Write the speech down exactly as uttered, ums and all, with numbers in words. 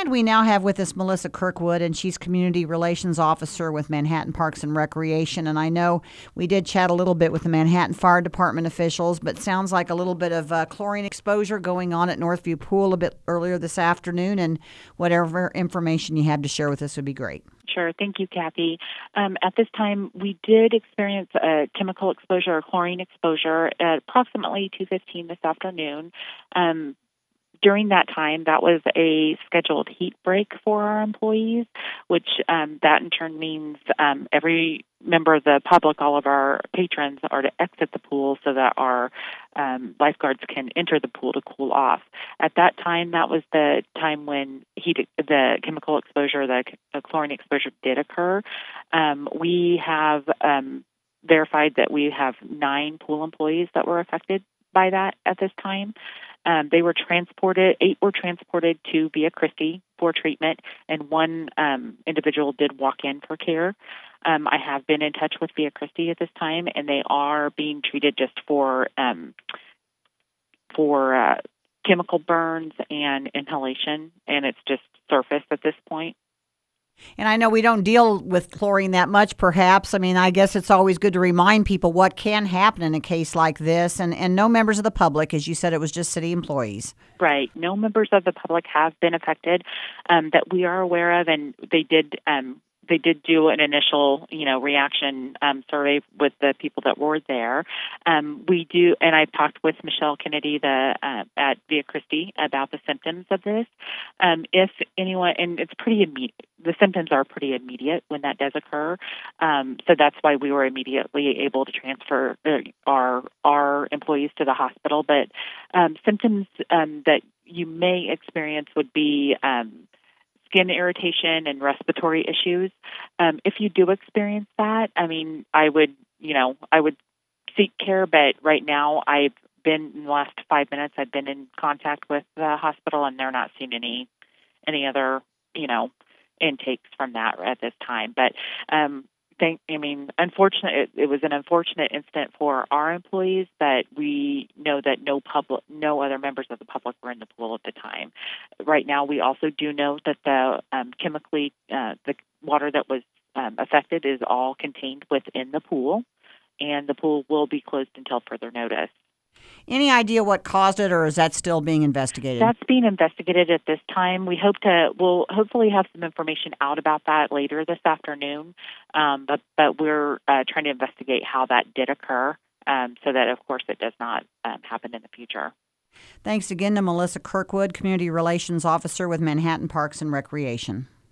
And we now have with us Melissa Kirkwood, and she's Community Relations Officer with Manhattan Parks and Recreation. And I know we did chat a little bit with the Manhattan Fire Department officials, but sounds like a little bit of uh, chlorine exposure going on at Northview Pool a bit earlier this afternoon. And whatever information you have to share with us would be great. Sure. Thank you, Kathy. Um, at this time, we did experience a chemical exposure or chlorine exposure at approximately two fifteen this afternoon. Um, During that time, that was a scheduled heat break for our employees, which um, that in turn means um, every member of the public, all of our patrons, are to exit the pool so that our um, lifeguards can enter the pool to cool off. At that time, that was the time when heat, the chemical exposure, the, the chlorine exposure did occur. Um, we have um, verified that we have nine pool employees that were affected by that at this time. Um, they were transported, eight were transported to Via Christi for treatment, and one um, individual did walk in for care. Um, I have been in touch with Via Christi at this time, and they are being treated just for um, for uh, chemical burns and inhalation, and it's just surface at this point. And I know we don't deal with chlorine that much, perhaps. I mean, I guess it's always good to remind people what can happen in a case like this. And, and no members of the public, as you said, it was just city employees. Right. No members of the public have been affected um, that we are aware of, and they did um, they did do an initial, you know, reaction um, survey with the people that were there. Um, we do, and I've talked with Michelle Kennedy the uh, at Via Christi about the symptoms of this. Um, if anyone, and it's pretty immediate. The symptoms are pretty immediate when that does occur, um, so that's why we were immediately able to transfer our our employees to the hospital. But um, symptoms um, that you may experience would be um, skin irritation and respiratory issues. Um, if you do experience that, I mean, I would, you know, I would seek care. But right now, I've been in the last five minutes. I've been in contact with the hospital, and they're not seeing any any other, you know, intakes from that at this time. But um, think, I mean, unfortunate. It, it was an unfortunate incident for our employees, but we know that no public, no other members of the public were in the pool at the time. Right now, we also do know that the um, chemically, uh, the water that was um, affected is all contained within the pool, and the pool will be closed until further notice. Any idea what caused it, or is that still being investigated? That's being investigated at this time. We hope to, we'll hopefully have some information out about that later this afternoon, um, but, but we're uh, trying to investigate how that did occur um, so that, of course, it does not um, happen in the future. Thanks again to Melissa Kirkwood, Community Relations Officer with Manhattan Parks and Recreation.